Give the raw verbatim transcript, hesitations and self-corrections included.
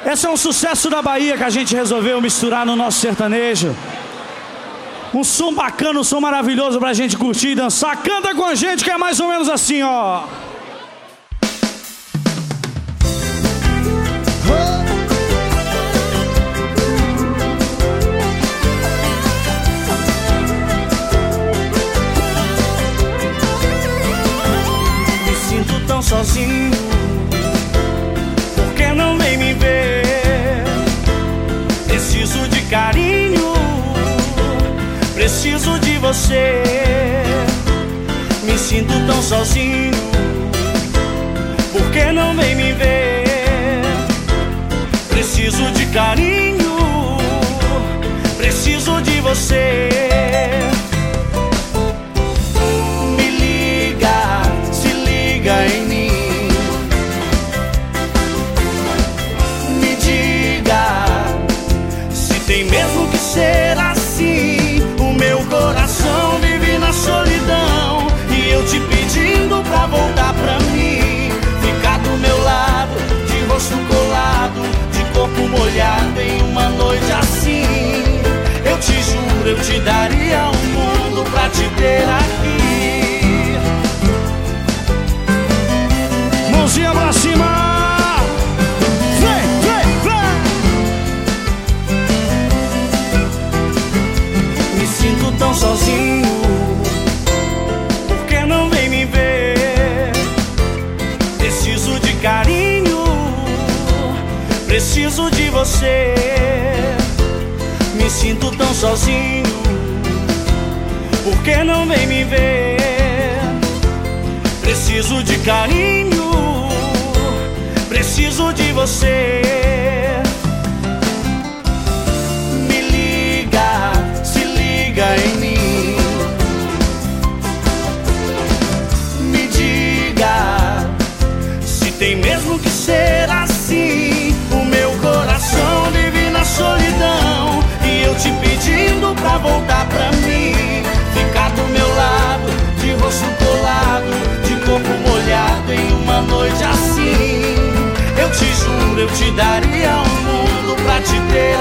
Esse é um sucesso da Bahia que a gente resolveu misturar no nosso sertanejo. Um som bacana, um som maravilhoso pra gente curtir e dançar. Canta com a gente que é mais ou menos assim, ó. Me sinto tão sozinho, por que não vem me ver? Preciso de carinho, preciso de você. Me sinto tão sozinho, por que não vem me ver? Preciso de carinho, preciso de você. Me liga, se liga em mim. Me diga se tem mesmo que ser assim. O meu coração vive na solidão e eu te pedindo pra voltar pra mim. Ficar do meu lado, de rosto colado, de corpo molhado em uma noite assim. Eu te juro, eu te daria o mundo pra te ter aqui. Mãozinha pra cima. Vem, vem, vem. Me sinto tão sozinho, por que não vem me ver? Preciso de carinho, preciso de você. Me sinto tão sozinho, por que não vem me ver? Preciso de carinho, preciso de você. Me liga, se liga em mim. Me diga se tem mesmo que ser assim. O meu coração vive na solidão e eu te pedindo pra voltar pra mim. Ficar do meu lado, de rosto colado, de corpo molhado em uma noite assim. Eu te juro, eu te daria um mundo pra te ter